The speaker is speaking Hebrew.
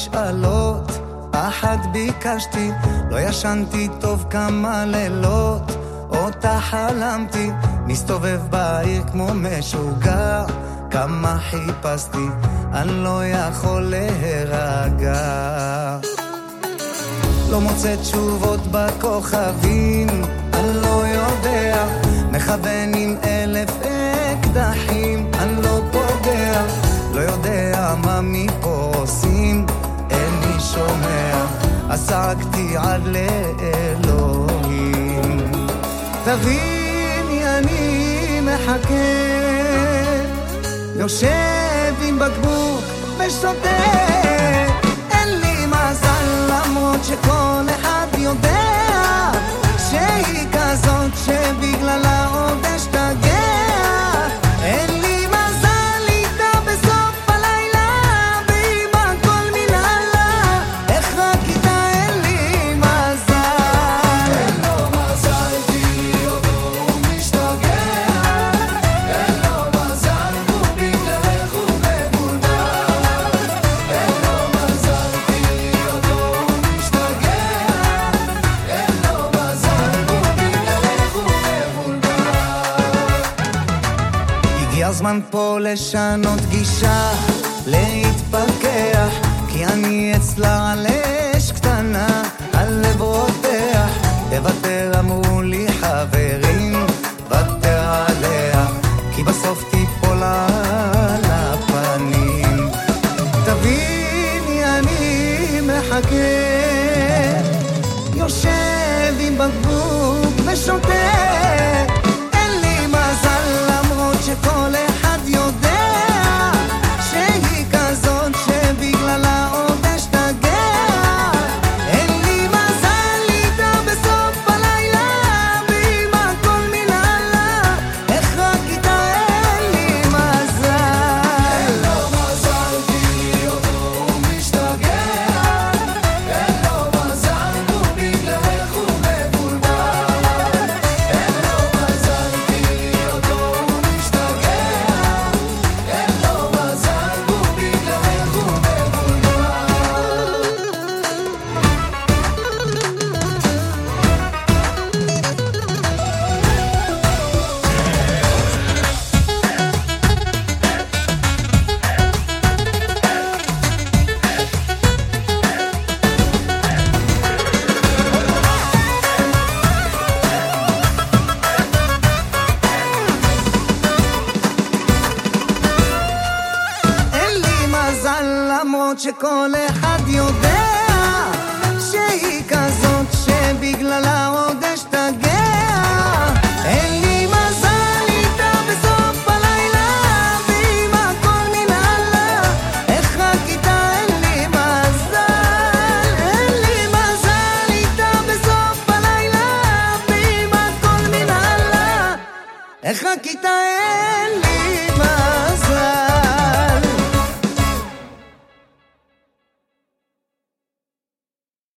משאלות, אחת ביקשתי, לא ישנתי טוב כמה לילות, אותה חלמתי, מסתובב בעיר כמו משוגע, כמה חיפשתי, אני לא יכול להירגע. לא מוצא תשובות בכוכבים, אני לא יודע, מכוון עם 1000 אקדחים, אני לא פוגע, לא יודע מה מפה עושים, איני שומע, אז צעקתי עד לאלוהים. תביני אני מחכה, יושב עם בקבוק ושותה, אין לי מזל למרות שכל אחד יודע שהיא כזאת שבגללה עוד אשתגע. אין לי מזל איתה בסוף הלילה, ועם הכל מנהלה, איך רק איתה אין לי מזל. אין לו מזל כי אותו הוא משתגע, אין לו מזל ובגללך הוא מבולבל, אין לו מזל כי אותו הוא משתגע, אין לו מזל ובגללך הוא מבולבל. הגיע הזמן פה לשנות גישה, להתפכח, כי אני אצלה על אש קטנה, הלב רותח, תוותר אמרו לי חברים, ותר עליה, כי בסוף תיפול על הפנים. תביני אני מחכה, יושב עם בקבוק ושותה, אין לי מזל למרות שכל אחד יודע שהיא כזאת שבגללה עוד אשתגע. אין לי מזל איתה בסוף הלילה, ועם הכל מנהלה, איך רק איתה אין לי מזל. אין לו מזל כי אותו הוא משתגע, אין לו מזל ובגללך הוא מבולבל, אין לו מזל כי אותו הוא משתגע, אין לו מזל ובגללך הוא אין לי מזל למרות שכל אחד יודע שהיא כזאת שבגללה עוד אשתגע. אין לי מזל איתה בסוף הלילה, ועם הכל מנהלה, איך רק איתה אין לי מזל. אין לי מזל איתה בסוף הלילה, ועם הכל מנהלה, איך רק איתה